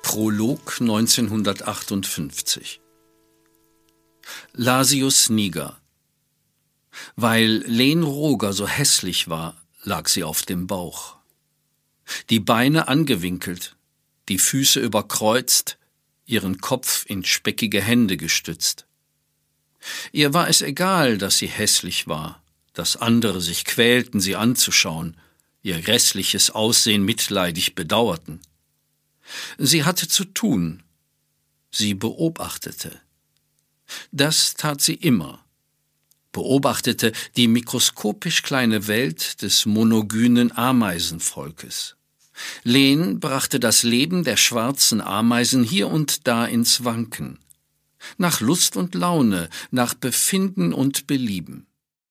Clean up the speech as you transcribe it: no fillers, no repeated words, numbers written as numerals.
Prolog 1958. Lasius Niger. Weil Len Roger so hässlich war, lag sie auf dem Bauch. Die Beine angewinkelt, die Füße überkreuzt, ihren Kopf in speckige Hände gestützt. Ihr war es egal, dass sie hässlich war, dass andere sich quälten, sie anzuschauen, ihr grässliches Aussehen mitleidig bedauerten. Sie hatte zu tun. Sie beobachtete. Das tat sie immer. Beobachtete die mikroskopisch kleine Welt des monogynen Ameisenvolkes. Len brachte das Leben der schwarzen Ameisen hier und da ins Wanken. Nach Lust und Laune, nach Befinden und Belieben.